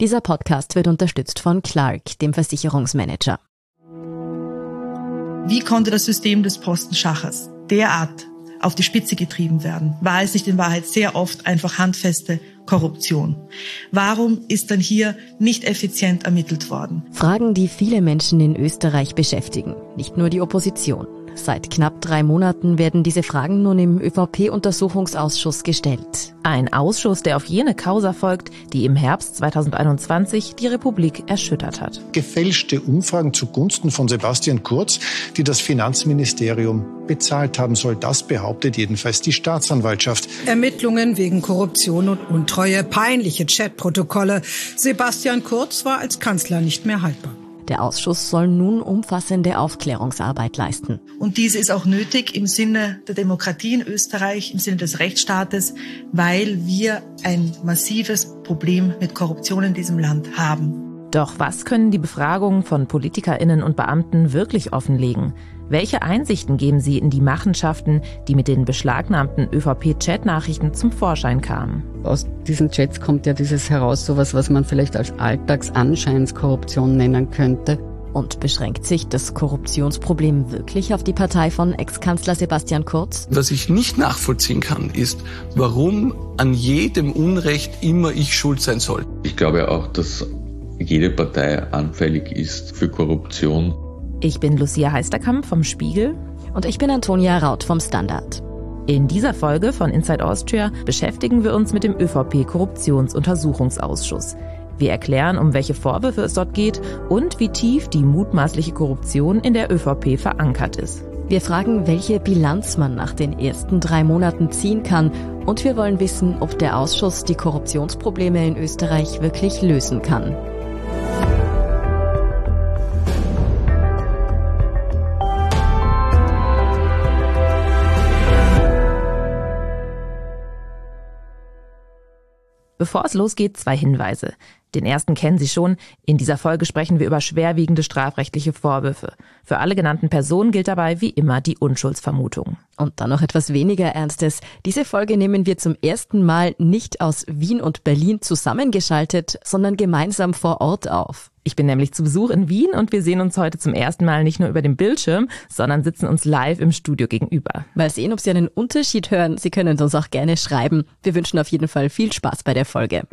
Dieser Podcast wird unterstützt von Clark, dem Versicherungsmanager. Wie konnte das System des Postenschaches derart auf die Spitze getrieben werden? War es nicht in Wahrheit sehr oft einfach handfeste Korruption? Warum ist dann hier nicht effizient ermittelt worden? Fragen, die viele Menschen in Österreich beschäftigen, nicht nur die Opposition. Seit knapp 3 Monaten werden diese Fragen nun im ÖVP-Untersuchungsausschuss gestellt. Ein Ausschuss, der auf jene Causa folgt, die im Herbst 2021 die Republik erschüttert hat. Gefälschte Umfragen zugunsten von Sebastian Kurz, die das Finanzministerium bezahlt haben soll. Das behauptet jedenfalls die Staatsanwaltschaft. Ermittlungen wegen Korruption und Untreue, peinliche Chatprotokolle. Sebastian Kurz war als Kanzler nicht mehr haltbar. Der Ausschuss soll nun umfassende Aufklärungsarbeit leisten. Und diese ist auch nötig im Sinne der Demokratie in Österreich, im Sinne des Rechtsstaates, weil wir ein massives Problem mit Korruption in diesem Land haben. Doch was können die Befragungen von PolitikerInnen und Beamten wirklich offenlegen? Welche Einsichten geben sie in die Machenschaften, die mit den beschlagnahmten ÖVP-Chat-Nachrichten zum Vorschein kamen? Aus diesen Chats kommt ja dieses heraus, sowas, was man vielleicht als Alltagsanscheinskorruption nennen könnte. Und beschränkt sich das Korruptionsproblem wirklich auf die Partei von Ex-Kanzler Sebastian Kurz? Was ich nicht nachvollziehen kann, ist, warum an jedem Unrecht immer ich schuld sein soll. Ich glaube auch, dass jede Partei anfällig ist für Korruption. Ich bin Lucia Heisterkamp vom Spiegel. Und ich bin Antonia Raut vom Standard. In dieser Folge von Inside Austria beschäftigen wir uns mit dem ÖVP-Korruptionsuntersuchungsausschuss. Wir erklären, um welche Vorwürfe es dort geht und wie tief die mutmaßliche Korruption in der ÖVP verankert ist. Wir fragen, welche Bilanz man nach den ersten 3 Monaten ziehen kann. Und wir wollen wissen, ob der Ausschuss die Korruptionsprobleme in Österreich wirklich lösen kann. Bevor es losgeht, 2 Hinweise. Den ersten kennen Sie schon. In dieser Folge sprechen wir über schwerwiegende strafrechtliche Vorwürfe. Für alle genannten Personen gilt dabei wie immer die Unschuldsvermutung. Und dann noch etwas weniger Ernstes. Diese Folge nehmen wir zum ersten Mal nicht aus Wien und Berlin zusammengeschaltet, sondern gemeinsam vor Ort auf. Ich bin nämlich zu Besuch in Wien und wir sehen uns heute zum ersten Mal nicht nur über den Bildschirm, sondern sitzen uns live im Studio gegenüber. Mal sehen, ob Sie einen Unterschied hören. Sie können uns auch gerne schreiben. Wir wünschen auf jeden Fall viel Spaß bei der Folge.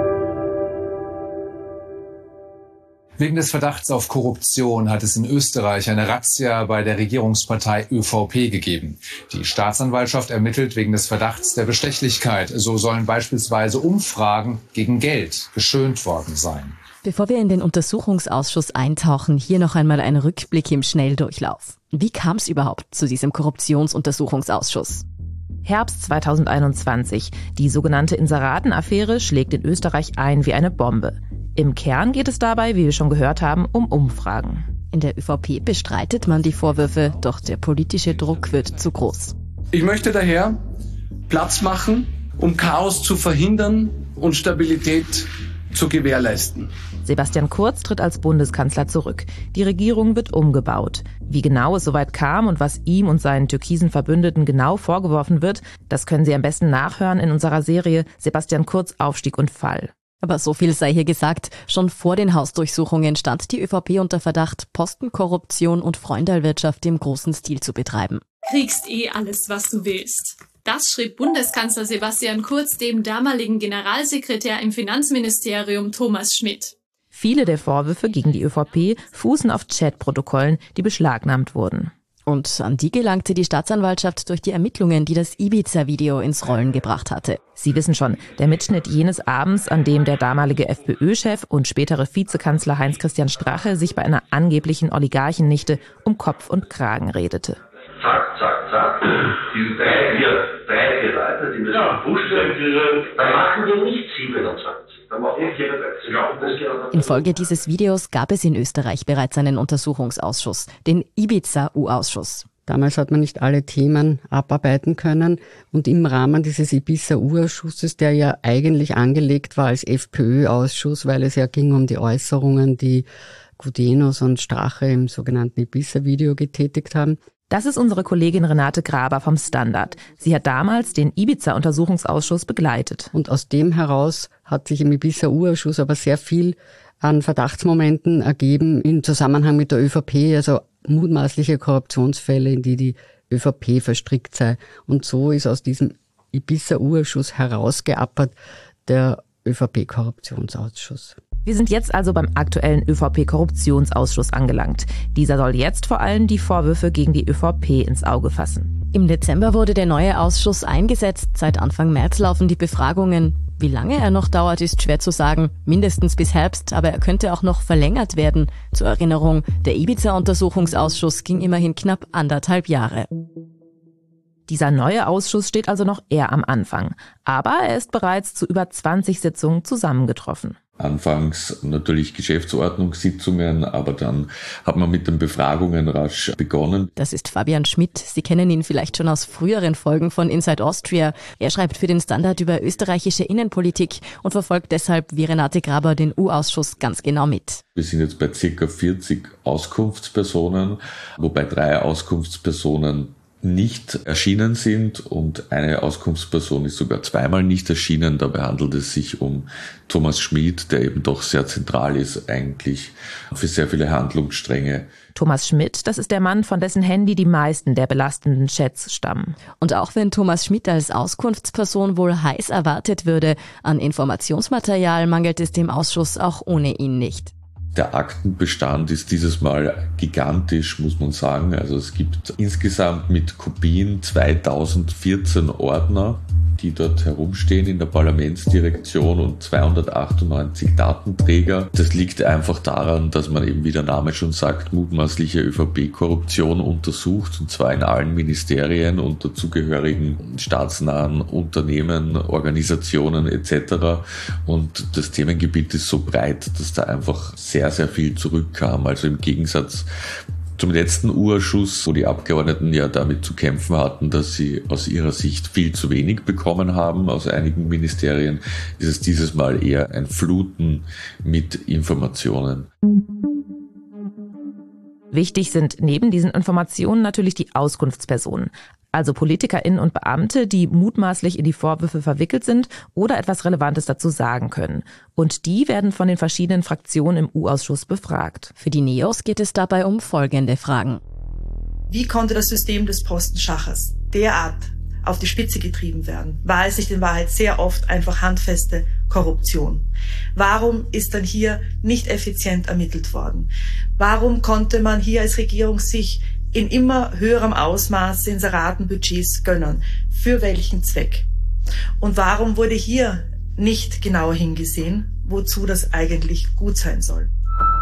Wegen des Verdachts auf Korruption hat es in Österreich eine Razzia bei der Regierungspartei ÖVP gegeben. Die Staatsanwaltschaft ermittelt wegen des Verdachts der Bestechlichkeit. So sollen beispielsweise Umfragen gegen Geld geschönt worden sein. Bevor wir in den Untersuchungsausschuss eintauchen, hier noch einmal ein Rückblick im Schnelldurchlauf. Wie kam es überhaupt zu diesem Korruptionsuntersuchungsausschuss? Herbst 2021. Die sogenannte Inseraten-Affäre schlägt in Österreich ein wie eine Bombe. Im Kern geht es dabei, wie wir schon gehört haben, um Umfragen. In der ÖVP bestreitet man die Vorwürfe, doch der politische Druck wird zu groß. Ich möchte daher Platz machen, um Chaos zu verhindern und Stabilität zu gewährleisten. Sebastian Kurz tritt als Bundeskanzler zurück. Die Regierung wird umgebaut. Wie genau es soweit kam und was ihm und seinen türkisen Verbündeten genau vorgeworfen wird, das können Sie am besten nachhören in unserer Serie Sebastian Kurz Aufstieg und Fall. Aber so viel sei hier gesagt, schon vor den Hausdurchsuchungen stand die ÖVP unter Verdacht, Postenkorruption und Freundalwirtschaft im großen Stil zu betreiben. Kriegst alles, was du willst. Das schrieb Bundeskanzler Sebastian Kurz dem damaligen Generalsekretär im Finanzministerium Thomas Schmidt. Viele der Vorwürfe gegen die ÖVP fußen auf Chatprotokollen, die beschlagnahmt wurden. Und an die gelangte die Staatsanwaltschaft durch die Ermittlungen, die das Ibiza-Video ins Rollen gebracht hatte. Sie wissen schon, der Mitschnitt jenes Abends, an dem der damalige FPÖ-Chef und spätere Vizekanzler Heinz-Christian Strache sich bei einer angeblichen Oligarchennichte um Kopf und Kragen redete. Zack, zack, zack. Diese drei, vier Leute, die müssen gepusht werden. Dann machen wir nicht 27. Dann machen wir 34. Infolge dieses Videos gab es in Österreich bereits einen Untersuchungsausschuss, den Ibiza-U-Ausschuss. Damals hat man nicht alle Themen abarbeiten können und im Rahmen dieses Ibiza-U-Ausschusses, der ja eigentlich angelegt war als FPÖ-Ausschuss, weil es ja ging um die Äußerungen, die Gudenus und Strache im sogenannten Ibiza-Video getätigt haben, Das ist unsere Kollegin Renate Graber vom Standard. Sie hat damals den Ibiza-Untersuchungsausschuss begleitet. Und aus dem heraus hat sich im Ibiza-U-Ausschuss aber sehr viel an Verdachtsmomenten ergeben im Zusammenhang mit der ÖVP, also mutmaßliche Korruptionsfälle, in die ÖVP verstrickt sei. Und so ist aus diesem Ibiza-U-Ausschuss herausgeappert der ÖVP-Korruptionsausschuss. Wir sind jetzt also beim aktuellen ÖVP-Korruptionsausschuss angelangt. Dieser soll jetzt vor allem die Vorwürfe gegen die ÖVP ins Auge fassen. Im Dezember wurde der neue Ausschuss eingesetzt. Seit Anfang März laufen die Befragungen. Wie lange er noch dauert, ist schwer zu sagen. Mindestens bis Herbst, aber er könnte auch noch verlängert werden. Zur Erinnerung, der Ibiza-Untersuchungsausschuss ging immerhin knapp 1,5 Jahre. Dieser neue Ausschuss steht also noch eher am Anfang. Aber er ist bereits zu über 20 Sitzungen zusammengetroffen. Anfangs natürlich Geschäftsordnungssitzungen, aber dann hat man mit den Befragungen rasch begonnen. Das ist Fabian Schmidt. Sie kennen ihn vielleicht schon aus früheren Folgen von Inside Austria. Er schreibt für den Standard über österreichische Innenpolitik und verfolgt deshalb wie Renate Graber den U-Ausschuss ganz genau mit. Wir sind jetzt bei ca. 40 Auskunftspersonen, wobei 3 Auskunftspersonen nicht erschienen sind und eine Auskunftsperson ist sogar zweimal nicht erschienen. Dabei handelt es sich um Thomas Schmid, der eben doch sehr zentral ist eigentlich für sehr viele Handlungsstränge. Thomas Schmidt, das ist der Mann, von dessen Handy die meisten der belastenden Chats stammen. Und auch wenn Thomas Schmidt als Auskunftsperson wohl heiß erwartet würde, an Informationsmaterial mangelt es dem Ausschuss auch ohne ihn nicht. Der Aktenbestand ist dieses Mal gigantisch, muss man sagen. Also es gibt insgesamt mit Kopien 2014 Ordner, die dort herumstehen in der Parlamentsdirektion und 298 Datenträger. Das liegt einfach daran, dass man eben, wie der Name schon sagt, mutmaßliche ÖVP-Korruption untersucht, und zwar in allen Ministerien und dazugehörigen staatsnahen Unternehmen, Organisationen etc. Und das Themengebiet ist so breit, dass da einfach sehr, sehr viel zurückkam. Also im Gegensatz zum letzten U-Ausschuss, wo die Abgeordneten ja damit zu kämpfen hatten, dass sie aus ihrer Sicht viel zu wenig bekommen haben aus einigen Ministerien, ist es dieses Mal eher ein Fluten mit Informationen. Wichtig sind neben diesen Informationen natürlich die Auskunftspersonen, also PolitikerInnen und Beamte, die mutmaßlich in die Vorwürfe verwickelt sind oder etwas Relevantes dazu sagen können. Und die werden von den verschiedenen Fraktionen im U-Ausschuss befragt. Für die NEOS geht es dabei um folgende Fragen. Wie konnte das System des Postenschaches derart auf die Spitze getrieben werden? War es nicht in Wahrheit sehr oft einfach handfeste Korruption? Warum ist dann hier nicht effizient ermittelt worden? Warum konnte man hier als Regierung sich in immer höherem Ausmaß Inseratenbudgets gönnen? Für welchen Zweck? Und warum wurde hier nicht genauer hingesehen, wozu das eigentlich gut sein soll?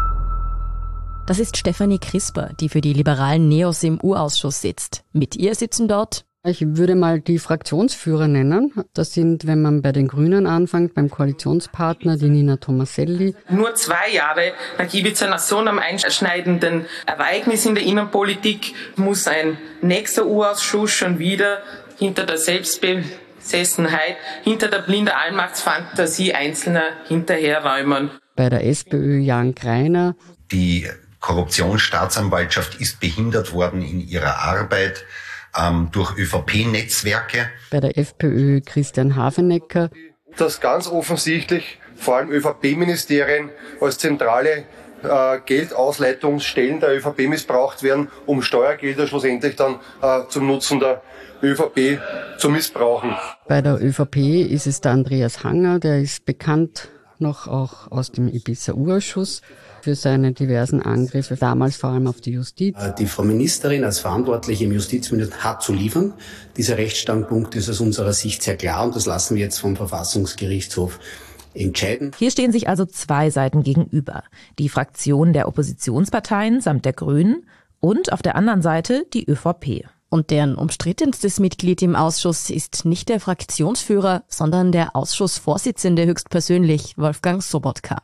Das ist Stefanie Crisper, die für die liberalen NEOS im U-Ausschuss sitzt. Mit ihr sitzen dort: Ich würde mal die Fraktionsführer nennen. Das sind, wenn man bei den Grünen anfängt, beim Koalitionspartner, die Nina Tomaselli. Nur 2 Jahre nach Ibiza, nach so einem einschneidenden Ereignis in der Innenpolitik, muss ein nächster U-Ausschuss schon wieder hinter der Selbstbesessenheit, hinter der blinden Allmachtsfantasie Einzelner hinterherräumen. Bei der SPÖ Jan Greiner. Die Korruptionsstaatsanwaltschaft ist behindert worden in ihrer Arbeit durch ÖVP-Netzwerke. Bei der FPÖ Christian Hafenecker. Dass ganz offensichtlich vor allem ÖVP-Ministerien als zentrale Geldausleitungsstellen der ÖVP missbraucht werden, um Steuergelder schlussendlich dann zum Nutzen der ÖVP zu missbrauchen. Bei der ÖVP ist es der Andreas Hanger, der ist bekannt noch auch aus dem Ibiza-U-Ausschuss für seine diversen Angriffe, damals vor allem auf die Justiz. Die Frau Ministerin als Verantwortliche im Justizministerium hat zu liefern. Dieser Rechtsstandpunkt ist aus unserer Sicht sehr klar und das lassen wir jetzt vom Verfassungsgerichtshof entscheiden. Hier stehen sich also 2 Seiten gegenüber. Die Fraktion der Oppositionsparteien samt der Grünen und auf der anderen Seite die ÖVP. Und deren umstrittenstes Mitglied im Ausschuss ist nicht der Fraktionsführer, sondern der Ausschussvorsitzende höchstpersönlich, Wolfgang Sobotka.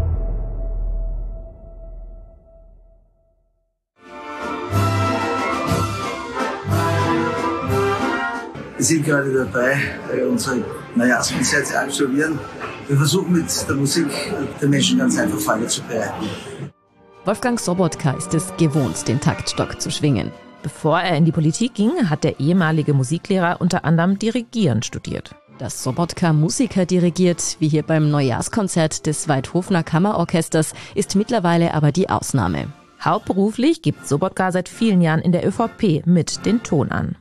Wir sind gerade dabei, unsere Neujahrskonzerte zu absolvieren. Wir versuchen mit der Musik den Menschen ganz einfach Freude zu bereiten. Wolfgang Sobotka ist es gewohnt, den Taktstock zu schwingen. Bevor er in die Politik ging, hat der ehemalige Musiklehrer unter anderem Dirigieren studiert. Dass Sobotka Musiker dirigiert, wie hier beim Neujahrskonzert des Weidhofener Kammerorchesters, ist mittlerweile aber die Ausnahme. Hauptberuflich gibt Sobotka seit vielen Jahren in der ÖVP mit den Ton an.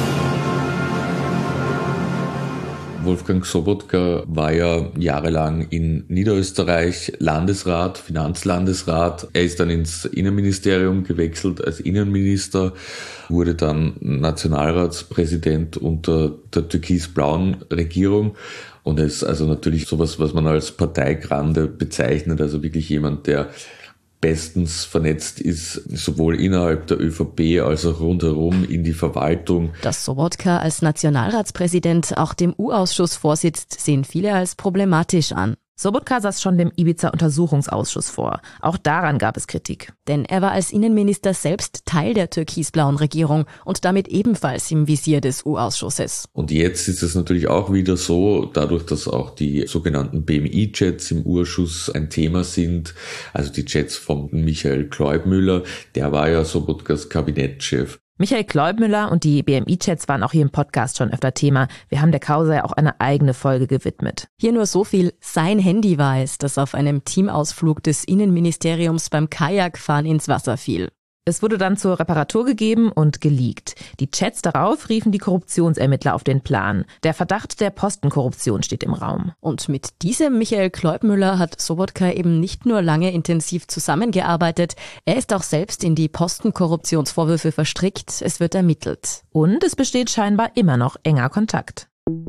Wolfgang Sobotka war ja jahrelang in Niederösterreich Landesrat, Finanzlandesrat. Er ist dann ins Innenministerium gewechselt als Innenminister, wurde dann Nationalratspräsident unter der türkis-blauen Regierung. Und er ist also natürlich sowas, was man als Parteigrande bezeichnet, also wirklich jemand, der bestens vernetzt ist, sowohl innerhalb der ÖVP als auch rundherum in die Verwaltung. Dass Sobotka als Nationalratspräsident auch dem U-Ausschuss vorsitzt, sehen viele als problematisch an. Sobotka saß schon dem Ibiza-Untersuchungsausschuss vor. Auch daran gab es Kritik. Denn er war als Innenminister selbst Teil der türkis-blauen Regierung und damit ebenfalls im Visier des U-Ausschusses. Und jetzt ist es natürlich auch wieder so, dadurch, dass auch die sogenannten BMI-Chats im U-Ausschuss ein Thema sind, also die Chats von Michael Kleubmüller, der war ja Sobotkas Kabinettschef. Michael Kleubmüller und die BMI-Chats waren auch hier im Podcast schon öfter Thema. Wir haben der Causa ja auch eine eigene Folge gewidmet. Hier nur so viel, sein Handy war es, das auf einem Teamausflug des Innenministeriums beim Kajakfahren ins Wasser fiel. Es wurde dann zur Reparatur gegeben und geleakt. Die Chats darauf riefen die Korruptionsermittler auf den Plan. Der Verdacht der Postenkorruption steht im Raum. Und mit diesem Michael Kleubmüller hat Sobotka eben nicht nur lange intensiv zusammengearbeitet, er ist auch selbst in die Postenkorruptionsvorwürfe verstrickt. Es wird ermittelt. Und es besteht scheinbar immer noch enger Kontakt.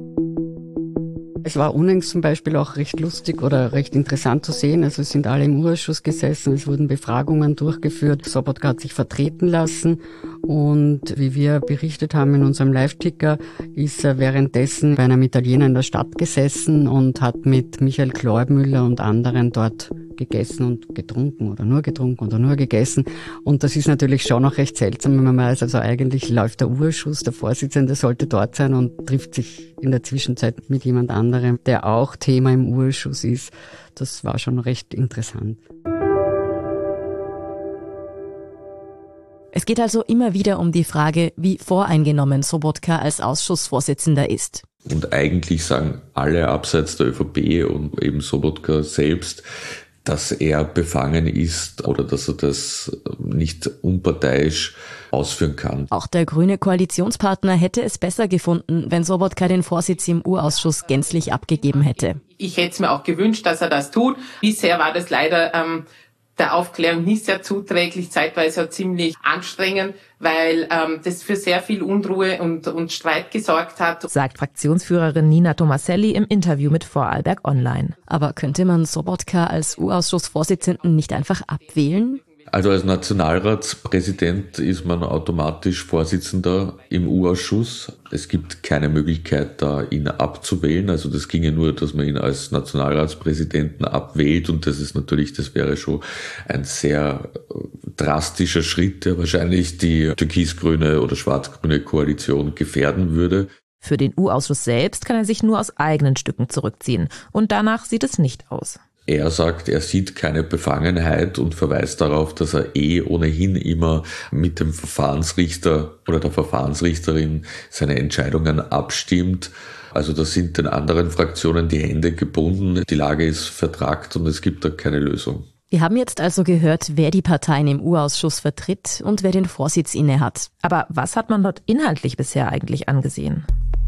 Es war unlängst zum Beispiel auch recht lustig oder recht interessant zu sehen. Also es sind alle im U-Ausschuss gesessen, es wurden Befragungen durchgeführt. Sobotka hat sich vertreten lassen und wie wir berichtet haben in unserem Live-Ticker, ist er währenddessen bei einem Italiener in der Stadt gesessen und hat mit Michael Kleubmüller und anderen dort gegessen und getrunken oder nur gegessen. Und das ist natürlich schon noch recht seltsam, wenn man weiß, also eigentlich läuft der U-Ausschuss, der Vorsitzende sollte dort sein und trifft sich in der Zwischenzeit mit jemand anderem, der auch Thema im U-Ausschuss ist. Das war schon recht interessant. Es geht also immer wieder um die Frage, wie voreingenommen Sobotka als Ausschussvorsitzender ist. Und eigentlich sagen alle abseits der ÖVP und eben Sobotka selbst, dass er befangen ist oder dass er das nicht unparteiisch ausführen kann. Auch der grüne Koalitionspartner hätte es besser gefunden, wenn Sobotka den Vorsitz im U-Ausschuss gänzlich abgegeben hätte. Ich hätte es mir auch gewünscht, dass er das tut. Bisher war das leider der Aufklärung nicht sehr zuträglich, zeitweise auch ziemlich anstrengend, weil das für sehr viel Unruhe und Streit gesorgt hat. Sagt Fraktionsführerin Nina Tomaselli im Interview mit Vorarlberg Online. Aber könnte man Sobotka als U-Ausschussvorsitzenden nicht einfach abwählen? Also als Nationalratspräsident ist man automatisch Vorsitzender im U-Ausschuss. Es gibt keine Möglichkeit, da ihn abzuwählen. Also das ginge nur, dass man ihn als Nationalratspräsidenten abwählt. Und das wäre schon ein sehr drastischer Schritt, der wahrscheinlich die türkis-grüne oder schwarz-grüne Koalition gefährden würde. Für den U-Ausschuss selbst kann er sich nur aus eigenen Stücken zurückziehen. Und danach sieht es nicht aus. Er sagt, er sieht keine Befangenheit und verweist darauf, dass er ohnehin immer mit dem Verfahrensrichter oder der Verfahrensrichterin seine Entscheidungen abstimmt. Also da sind den anderen Fraktionen die Hände gebunden, die Lage ist vertragt und es gibt da keine Lösung. Wir haben jetzt also gehört, wer die Parteien im U-Ausschuss vertritt und wer den Vorsitz innehat. Aber was hat man dort inhaltlich bisher eigentlich angesehen?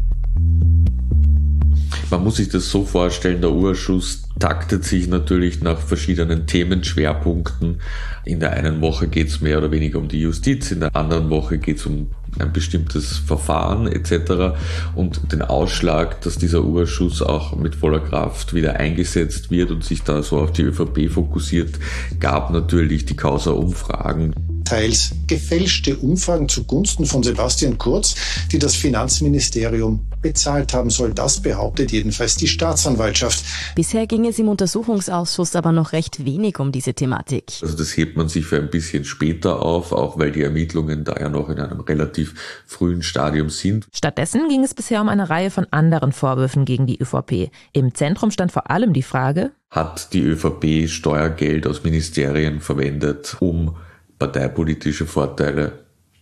Man muss sich das so vorstellen, der U-Ausschuss taktet sich natürlich nach verschiedenen Themenschwerpunkten. In der einen Woche geht es mehr oder weniger um die Justiz, in der anderen Woche geht es um ein bestimmtes Verfahren etc. Und den Ausschlag, dass dieser U-Ausschuss auch mit voller Kraft wieder eingesetzt wird und sich da so auf die ÖVP fokussiert, gab natürlich die Causa-Umfragen. Teils gefälschte Umfragen zugunsten von Sebastian Kurz, die das Finanzministerium bezahlt haben soll. Das behauptet jedenfalls die Staatsanwaltschaft. Bisher ging es im Untersuchungsausschuss aber noch recht wenig um diese Thematik. Also das hebt man sich für ein bisschen später auf, auch weil die Ermittlungen da ja noch in einem relativ frühen Stadium sind. Stattdessen ging es bisher um eine Reihe von anderen Vorwürfen gegen die ÖVP. Im Zentrum stand vor allem die Frage: Hat die ÖVP Steuergeld aus Ministerien verwendet, um parteipolitische Vorteile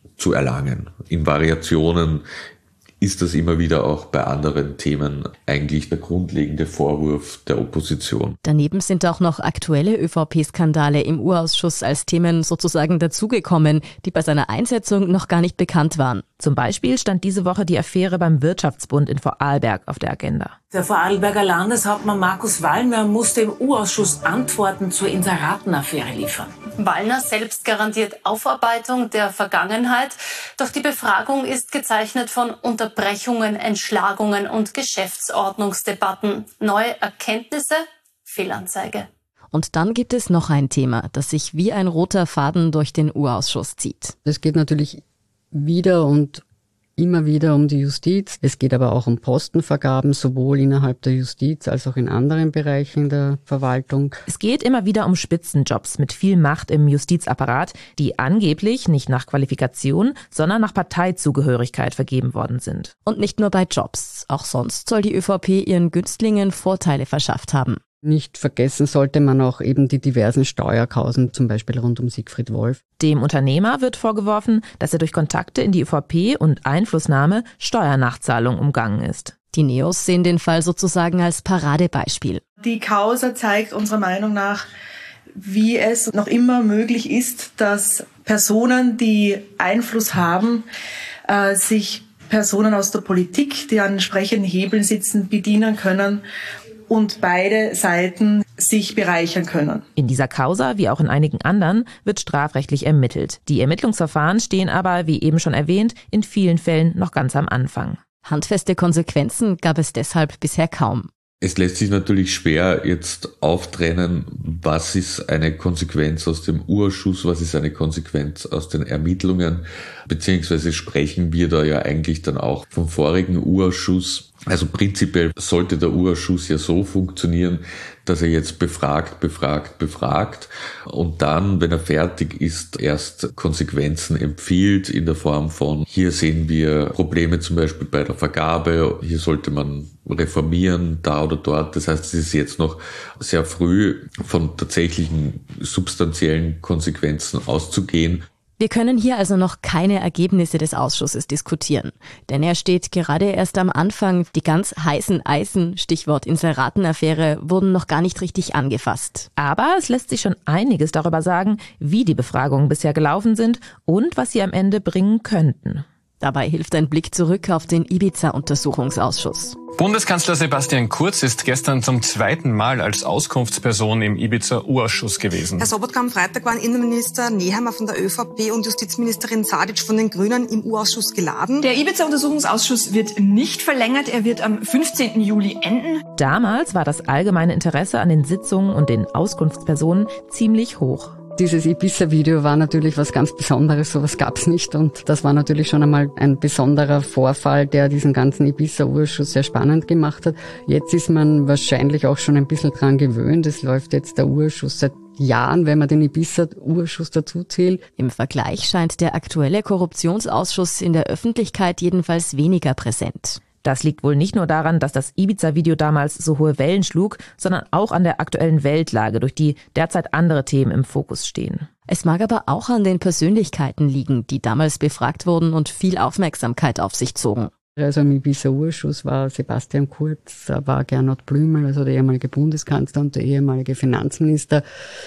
zu erlangen. In Variationen ist das immer wieder auch bei anderen Themen eigentlich der grundlegende Vorwurf der Opposition. Daneben sind auch noch aktuelle ÖVP-Skandale im Urausschuss als Themen sozusagen dazugekommen, die bei seiner Einsetzung noch gar nicht bekannt waren. Zum Beispiel stand diese Woche die Affäre beim Wirtschaftsbund in Vorarlberg auf der Agenda. Der Vorarlberger Landeshauptmann Markus Wallner musste im U-Ausschuss Antworten zur Inseratenaffäre liefern. Wallner selbst garantiert Aufarbeitung der Vergangenheit, doch die Befragung ist gezeichnet von Unterbrechungen, Entschlagungen und Geschäftsordnungsdebatten. Neue Erkenntnisse? Fehlanzeige. Und dann gibt es noch ein Thema, das sich wie ein roter Faden durch den U-Ausschuss zieht. Es geht natürlich wieder und immer wieder um die Justiz. Es geht aber auch um Postenvergaben, sowohl innerhalb der Justiz als auch in anderen Bereichen der Verwaltung. Es geht immer wieder um Spitzenjobs mit viel Macht im Justizapparat, die angeblich nicht nach Qualifikation, sondern nach Parteizugehörigkeit vergeben worden sind. Und nicht nur bei Jobs. Auch sonst soll die ÖVP ihren Günstlingen Vorteile verschafft haben. Nicht vergessen sollte man auch eben die diversen Steuerkausen, zum Beispiel rund um Siegfried Wolf. Dem Unternehmer wird vorgeworfen, dass er durch Kontakte in die ÖVP und Einflussnahme Steuernachzahlung umgangen ist. Die Neos sehen den Fall sozusagen als Paradebeispiel. Die Causa zeigt unserer Meinung nach, wie es noch immer möglich ist, dass Personen, die Einfluss haben, sich Personen aus der Politik, die an entsprechenden Hebeln sitzen, bedienen können und beide Seiten sich bereichern können. In dieser Causa, wie auch in einigen anderen, wird strafrechtlich ermittelt. Die Ermittlungsverfahren stehen aber, wie eben schon erwähnt, in vielen Fällen noch ganz am Anfang. Handfeste Konsequenzen gab es deshalb bisher kaum. Es lässt sich natürlich schwer jetzt auftrennen, was ist eine Konsequenz aus dem U-Ausschuss, was ist eine Konsequenz aus den Ermittlungen, beziehungsweise sprechen wir da ja eigentlich dann auch vom vorigen U-Ausschuss. Also prinzipiell sollte der U-Ausschuss ja so funktionieren, dass er jetzt befragt und dann, wenn er fertig ist, erst Konsequenzen empfiehlt in der Form von, hier sehen wir Probleme zum Beispiel bei der Vergabe, hier sollte man reformieren, da oder dort. Das heißt, es ist jetzt noch sehr früh von tatsächlichen substanziellen Konsequenzen auszugehen. Wir können hier also noch keine Ergebnisse des Ausschusses diskutieren, denn er steht gerade erst am Anfang. Die ganz heißen Eisen, Stichwort Inseratenaffäre, wurden noch gar nicht richtig angefasst. Aber es lässt sich schon einiges darüber sagen, wie die Befragungen bisher gelaufen sind und was sie am Ende bringen könnten. Dabei hilft ein Blick zurück auf den Ibiza-Untersuchungsausschuss. Bundeskanzler Sebastian Kurz ist gestern zum zweiten Mal als Auskunftsperson im Ibiza-U-Ausschuss gewesen. Herr Sobotka, am Freitag waren Innenminister Nehammer von der ÖVP und Justizministerin Sadic von den Grünen im U-Ausschuss geladen. Der Ibiza-Untersuchungsausschuss wird nicht verlängert. Er wird am 15. Juli enden. Damals war das allgemeine Interesse an den Sitzungen und den Auskunftspersonen ziemlich hoch. Dieses Ibiza-Video war natürlich was ganz Besonderes, sowas gab's nicht und das war natürlich schon einmal ein besonderer Vorfall, der diesen ganzen Ibiza-Ausschuss sehr spannend gemacht hat. Jetzt ist man wahrscheinlich auch schon ein bisschen dran gewöhnt, es läuft jetzt der Ausschuss seit Jahren, wenn man den Ibiza-Ausschuss dazu zählt. Im Vergleich scheint der aktuelle Korruptionsausschuss in der Öffentlichkeit jedenfalls weniger präsent. Das liegt wohl nicht nur daran, dass das Ibiza-Video damals so hohe Wellen schlug, sondern auch an der aktuellen Weltlage, durch die derzeit andere Themen im Fokus stehen. Es mag aber auch an den Persönlichkeiten liegen, die damals befragt wurden und viel Aufmerksamkeit auf sich zogen. Also im Ibiza-Ausschuss war Sebastian Kurz, da war Gernot Blümel, also der ehemalige Bundeskanzler und der ehemalige Finanzminister,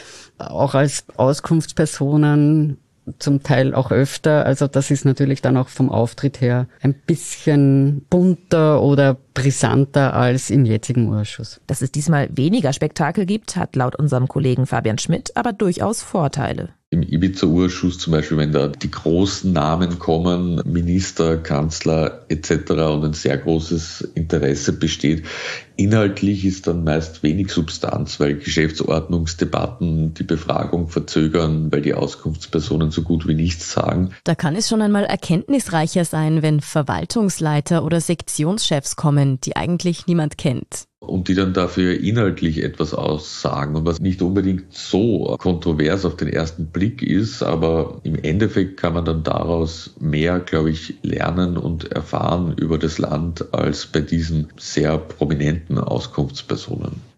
auch als Auskunftspersonen, zum Teil auch öfter. Also das ist natürlich dann auch vom Auftritt her ein bisschen bunter oder brisanter als im jetzigen Ausschuss. Dass es diesmal weniger Spektakel gibt, hat laut unserem Kollegen Fabian Schmidt aber durchaus Vorteile. Im Ibiza-Ausschuss zum Beispiel, wenn da die großen Namen kommen, Minister, Kanzler etc. und ein sehr großes Interesse besteht, inhaltlich ist dann meist wenig Substanz, weil Geschäftsordnungsdebatten die Befragung verzögern, weil die Auskunftspersonen so gut wie nichts sagen. Da kann es schon einmal erkenntnisreicher sein, wenn Verwaltungsleiter oder Sektionschefs kommen, die eigentlich niemand kennt. Und die dann dafür inhaltlich etwas aussagen und was nicht unbedingt so kontrovers auf den ersten Blick ist, aber im Endeffekt kann man dann daraus mehr, glaube ich, lernen und erfahren über das Land als bei diesen sehr prominenten Auskunftspersonen.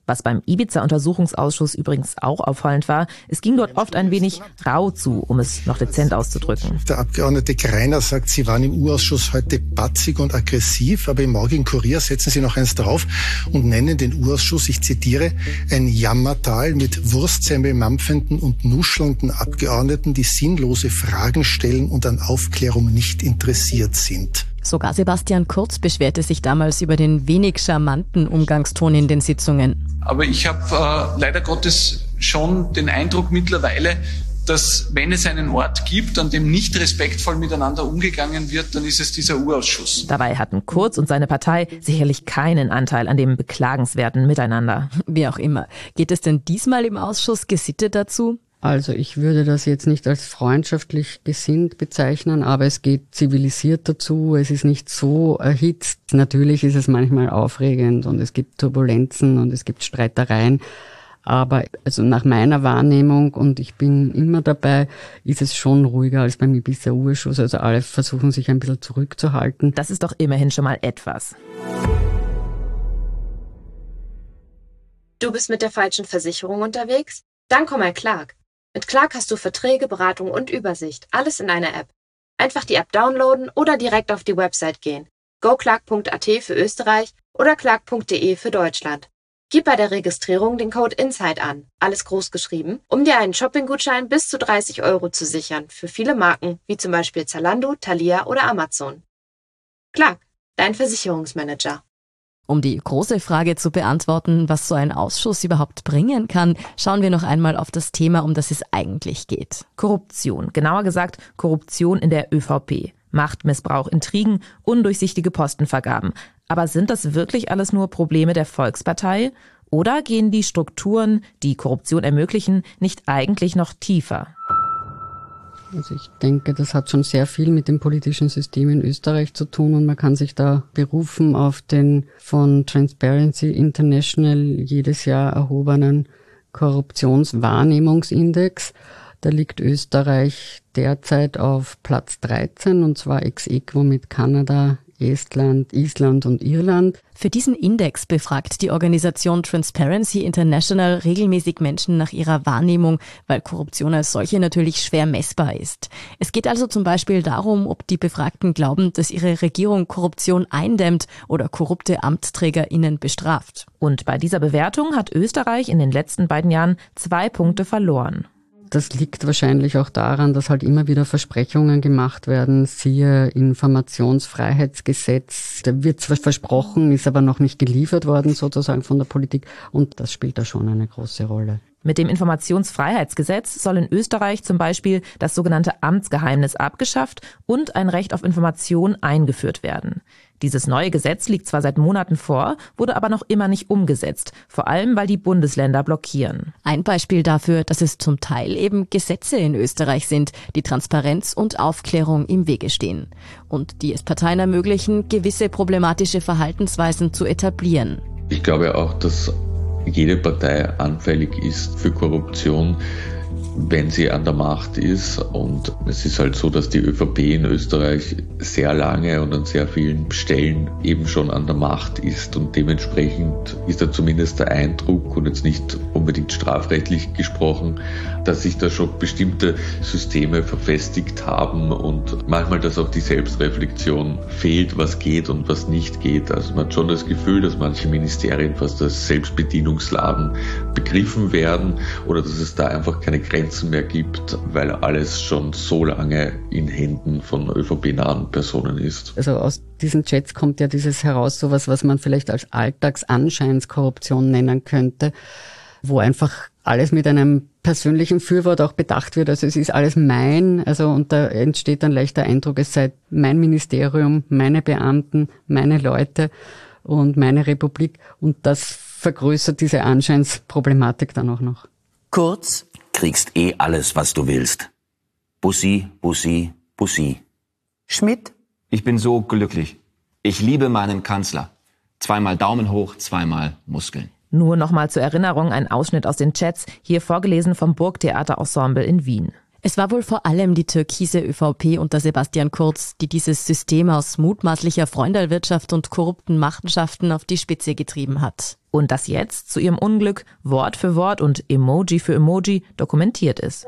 Was beim Ibiza-Untersuchungsausschuss übrigens auch auffallend war, es ging dort oft ein wenig rau zu, um es noch dezent auszudrücken. Der Abgeordnete Greiner sagt, Sie waren im U-Ausschuss heute batzig und aggressiv, aber im morgigen Kurier setzen Sie noch eins drauf und nennen den U-Ausschuss, ich zitiere, ein Jammertal mit wurstsemmelmampfenden und nuschelnden Abgeordneten, die sinnlose Fragen stellen und an Aufklärung nicht interessiert sind. Sogar Sebastian Kurz beschwerte sich damals über den wenig charmanten Umgangston in den Sitzungen. Aber ich habe leider Gottes schon den Eindruck mittlerweile, dass wenn es einen Ort gibt, an dem nicht respektvoll miteinander umgegangen wird, dann ist es dieser U-Ausschuss. Dabei hatten Kurz und seine Partei sicherlich keinen Anteil an dem beklagenswerten Miteinander. Wie auch immer. Geht es denn diesmal im Ausschuss gesittet dazu? Also ich würde das jetzt nicht als freundschaftlich gesinnt bezeichnen, aber es geht zivilisiert dazu, es ist nicht so erhitzt. Natürlich ist es manchmal aufregend und es gibt Turbulenzen und es gibt Streitereien, aber also nach meiner Wahrnehmung, und ich bin immer dabei, ist es schon ruhiger als beim Ibiza-U-Ausschuss, also alle versuchen sich ein bisschen zurückzuhalten. Das ist doch immerhin schon mal etwas. Du bist mit der falschen Versicherung unterwegs? Dann komm mal Clark. Mit Clark hast du Verträge, Beratung und Übersicht, alles in einer App. Einfach die App downloaden oder direkt auf die Website gehen. goclark.at für Österreich oder clark.de für Deutschland. Gib bei der Registrierung den Code INSIDE an, alles groß geschrieben, um dir einen Shoppinggutschein bis zu 30 € zu sichern für viele Marken, wie zum Beispiel Zalando, Thalia oder Amazon. Clark, dein Versicherungsmanager. Um die große Frage zu beantworten, was so ein Ausschuss überhaupt bringen kann, schauen wir noch einmal auf das Thema, um das es eigentlich geht. Korruption, genauer gesagt Korruption in der ÖVP. Machtmissbrauch, Intrigen, undurchsichtige Postenvergaben. Aber sind das wirklich alles nur Probleme der Volkspartei? Oder gehen die Strukturen, die Korruption ermöglichen, nicht eigentlich noch tiefer? Also ich denke, das hat schon sehr viel mit dem politischen System in Österreich zu tun und man kann sich da berufen auf den von Transparency International jedes Jahr erhobenen Korruptionswahrnehmungsindex. Da liegt Österreich derzeit auf Platz 13 und zwar ex aequo mit Kanada, Estland, Island und Irland. Für diesen Index befragt die Organisation Transparency International regelmäßig Menschen nach ihrer Wahrnehmung, weil Korruption als solche natürlich schwer messbar ist. Es geht also zum Beispiel darum, ob die Befragten glauben, dass ihre Regierung Korruption eindämmt oder korrupte AmtsträgerInnen bestraft. Und bei dieser Bewertung hat Österreich in den letzten beiden Jahren 2 Punkte verloren. Das liegt wahrscheinlich auch daran, dass halt immer wieder Versprechungen gemacht werden, siehe Informationsfreiheitsgesetz. Da wird zwar versprochen, ist aber noch nicht geliefert worden sozusagen von der Politik und das spielt da schon eine große Rolle. Mit dem Informationsfreiheitsgesetz soll in Österreich zum Beispiel das sogenannte Amtsgeheimnis abgeschafft und ein Recht auf Information eingeführt werden. Dieses neue Gesetz liegt zwar seit Monaten vor, wurde aber noch immer nicht umgesetzt, vor allem weil die Bundesländer blockieren. Ein Beispiel dafür, dass es zum Teil eben Gesetze in Österreich sind, die Transparenz und Aufklärung im Wege stehen und die es Parteien ermöglichen, gewisse problematische Verhaltensweisen zu etablieren. Ich glaube auch, dass jede Partei anfällig ist für Korruption, wenn sie an der Macht ist. Und es ist halt so, dass die ÖVP in Österreich sehr lange und an sehr vielen Stellen eben schon an der Macht ist. Und dementsprechend ist da zumindest der Eindruck, und jetzt nicht unbedingt strafrechtlich gesprochen, dass sich da schon bestimmte Systeme verfestigt haben und manchmal, dass auch die Selbstreflexion fehlt, was geht und was nicht geht. Also man hat schon das Gefühl, dass manche Ministerien fast als Selbstbedienungsladen begriffen werden oder dass es da einfach keine Grenzen mehr gibt, weil alles schon so lange in Händen von ÖVP-nahen Personen ist. Also aus diesen Chats kommt ja dieses heraus, sowas, was man vielleicht als Alltagsanscheinskorruption nennen könnte, wo einfach alles mit einem persönlichen Fürwort auch bedacht wird. Also es ist alles mein, also und da entsteht dann leicht der Eindruck, es sei mein Ministerium, meine Beamten, meine Leute und meine Republik und das vergrößert diese Anscheinsproblematik dann auch noch. Kurz, kriegst alles, was du willst. Bussi, Bussi, Bussi. Schmidt? Ich bin so glücklich. Ich liebe meinen Kanzler. 2-mal Daumen hoch, 2-mal Muskeln. Nur nochmal zur Erinnerung ein Ausschnitt aus den Chats, hier vorgelesen vom Burgtheater Ensemble in Wien. Es war wohl vor allem die türkise ÖVP unter Sebastian Kurz, die dieses System aus mutmaßlicher Freundelwirtschaft und korrupten Machenschaften auf die Spitze getrieben hat. Und das jetzt zu ihrem Unglück Wort für Wort und Emoji für Emoji dokumentiert ist.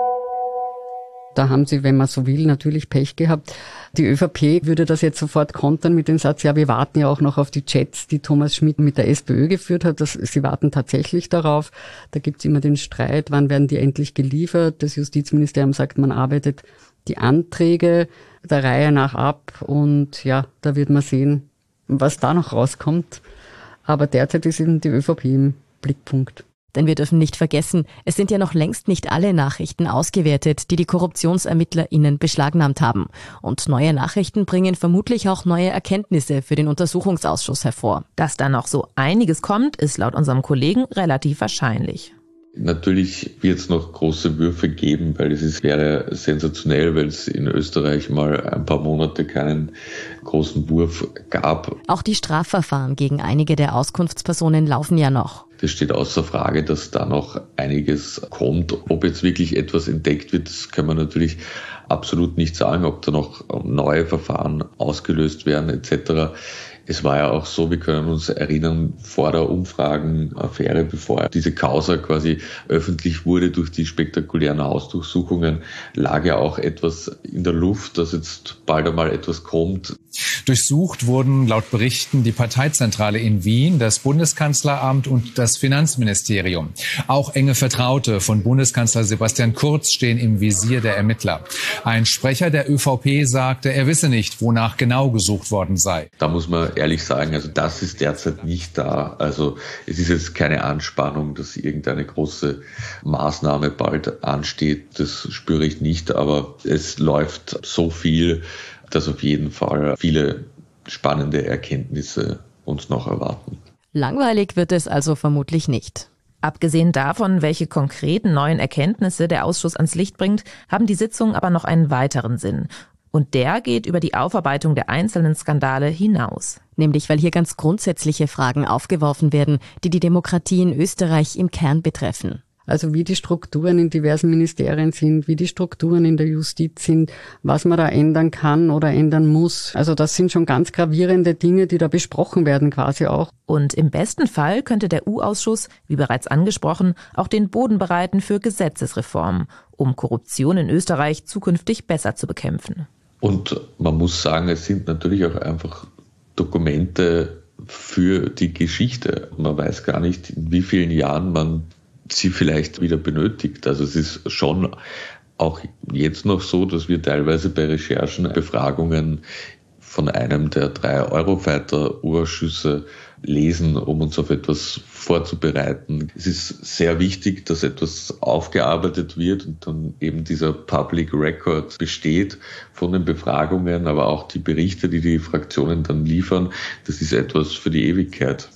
Da haben sie, wenn man so will, natürlich Pech gehabt. Die ÖVP würde das jetzt sofort kontern mit dem Satz, ja, wir warten ja auch noch auf die Chats, die Thomas Schmidt mit der SPÖ geführt hat. Sie warten tatsächlich darauf. Da gibt's immer den Streit, wann werden die endlich geliefert. Das Justizministerium sagt, man arbeitet die Anträge der Reihe nach ab. Und ja, da wird man sehen, was da noch rauskommt. Aber derzeit ist eben die ÖVP im Blickpunkt. Denn wir dürfen nicht vergessen, es sind ja noch längst nicht alle Nachrichten ausgewertet, die KorruptionsermittlerInnen beschlagnahmt haben. Und neue Nachrichten bringen vermutlich auch neue Erkenntnisse für den Untersuchungsausschuss hervor. Dass da noch so einiges kommt, ist laut unserem Kollegen relativ wahrscheinlich. Natürlich wird es noch große Würfe geben, weil wäre sensationell, weil es in Österreich mal ein paar Monate keinen großen Wurf gab. Auch die Strafverfahren gegen einige der Auskunftspersonen laufen ja noch. Das steht außer Frage, dass da noch einiges kommt. Ob jetzt wirklich etwas entdeckt wird, das kann man natürlich absolut nicht sagen, ob da noch neue Verfahren ausgelöst werden etc. Es war ja auch so, wir können uns erinnern, vor der Umfragenaffäre, bevor diese Causa quasi öffentlich wurde durch die spektakulären Hausdurchsuchungen, lag ja auch etwas in der Luft, dass jetzt bald einmal etwas kommt. Durchsucht wurden laut Berichten die Parteizentrale in Wien, das Bundeskanzleramt und das Finanzministerium. Auch enge Vertraute von Bundeskanzler Sebastian Kurz stehen im Visier der Ermittler. Ein Sprecher der ÖVP sagte, er wisse nicht, wonach genau gesucht worden sei. Da muss man ehrlich sagen, also das ist derzeit nicht da. Also es ist jetzt keine Anspannung, dass irgendeine große Maßnahme bald ansteht. Das spüre ich nicht, aber es läuft so viel, dass auf jeden Fall viele spannende Erkenntnisse uns noch erwarten. Langweilig wird es also vermutlich nicht. Abgesehen davon, welche konkreten neuen Erkenntnisse der Ausschuss ans Licht bringt, haben die Sitzungen aber noch einen weiteren Sinn. Und der geht über die Aufarbeitung der einzelnen Skandale hinaus. Nämlich, weil hier ganz grundsätzliche Fragen aufgeworfen werden, die die Demokratie in Österreich im Kern betreffen. Also wie die Strukturen in diversen Ministerien sind, wie die Strukturen in der Justiz sind, was man da ändern kann oder ändern muss. Also das sind schon ganz gravierende Dinge, die da besprochen werden quasi auch. Und im besten Fall könnte der U-Ausschuss, wie bereits angesprochen, auch den Boden bereiten für Gesetzesreformen, um Korruption in Österreich zukünftig besser zu bekämpfen. Und man muss sagen, es sind natürlich auch einfach Dokumente für die Geschichte. Man weiß gar nicht, in wie vielen Jahren man sie vielleicht wieder benötigt. Also es ist schon auch jetzt noch so, dass wir teilweise bei Recherchen Befragungen von einem der 3 Eurofighter-Urschüsse lesen, um uns auf etwas vorzubereiten. Es ist sehr wichtig, dass etwas aufgearbeitet wird und dann eben dieser Public Record besteht von den Befragungen, aber auch die Berichte, die die Fraktionen dann liefern. Das ist etwas für die Ewigkeit.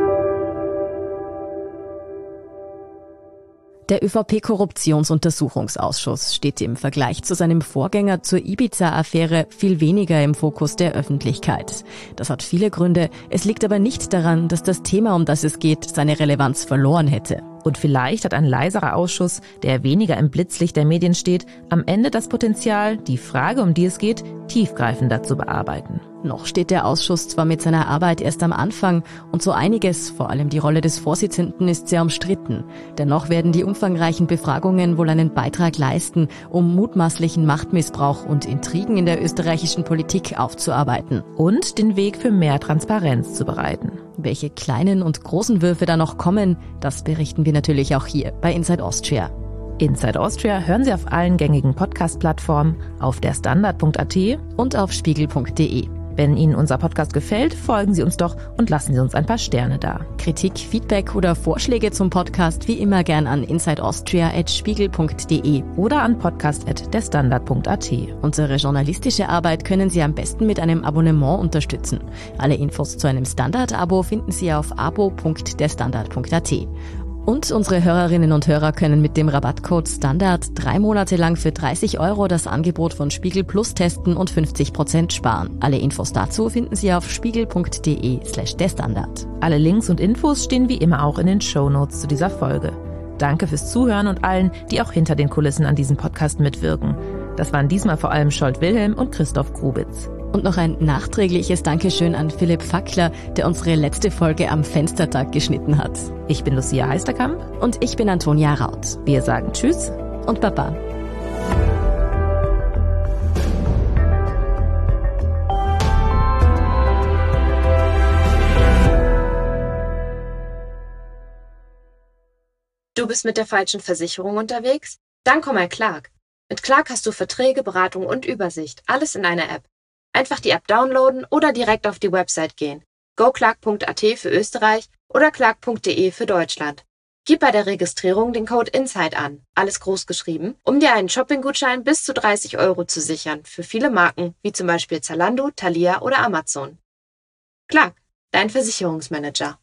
Der ÖVP-Korruptionsuntersuchungsausschuss steht im Vergleich zu seinem Vorgänger zur Ibiza-Affäre viel weniger im Fokus der Öffentlichkeit. Das hat viele Gründe. Es liegt aber nicht daran, dass das Thema, um das es geht, seine Relevanz verloren hätte. Und vielleicht hat ein leiserer Ausschuss, der weniger im Blitzlicht der Medien steht, am Ende das Potenzial, die Frage, um die es geht, tiefgreifender zu bearbeiten. Noch steht der Ausschuss zwar mit seiner Arbeit erst am Anfang und so einiges, vor allem die Rolle des Vorsitzenden, ist sehr umstritten. Dennoch werden die umfangreichen Befragungen wohl einen Beitrag leisten, um mutmaßlichen Machtmissbrauch und Intrigen in der österreichischen Politik aufzuarbeiten. Und den Weg für mehr Transparenz zu bereiten. Welche kleinen und großen Würfe da noch kommen, das berichten wir natürlich auch hier bei Inside Austria. Inside Austria hören Sie auf allen gängigen Podcast-Plattformen, auf derstandard.at und auf spiegel.de. Wenn Ihnen unser Podcast gefällt, folgen Sie uns doch und lassen Sie uns ein paar Sterne da. Kritik, Feedback oder Vorschläge zum Podcast wie immer gern an insideaustria@spiegel.de oder an podcast@derstandard.at. Unsere journalistische Arbeit können Sie am besten mit einem Abonnement unterstützen. Alle Infos zu einem Standard-Abo finden Sie auf abo.derstandard.at. Und unsere Hörerinnen und Hörer können mit dem Rabattcode STANDARD 3 Monate lang für 30 € das Angebot von Spiegel Plus testen und 50% sparen. Alle Infos dazu finden Sie auf spiegel.de/derstandard. Alle Links und Infos stehen wie immer auch in den Shownotes zu dieser Folge. Danke fürs Zuhören und allen, die auch hinter den Kulissen an diesem Podcast mitwirken. Das waren diesmal vor allem Scholt Wilhelm und Christoph Grubitz. Und noch ein nachträgliches Dankeschön an Philipp Fackler, der unsere letzte Folge am Fenstertag geschnitten hat. Ich bin Lucia Heisterkamp. Und ich bin Antonia Raut. Wir sagen Tschüss und Baba. Du bist mit der falschen Versicherung unterwegs? Dann komm mal Clark. Mit Clark hast du Verträge, Beratung und Übersicht. Alles in einer App. Einfach die App downloaden oder direkt auf die Website gehen. goclark.at für Österreich oder clark.de für Deutschland. Gib bei der Registrierung den Code INSIDE an, alles groß geschrieben, um dir einen Shoppinggutschein bis zu 30 € zu sichern für viele Marken, wie zum Beispiel Zalando, Thalia oder Amazon. Clark, dein Versicherungsmanager.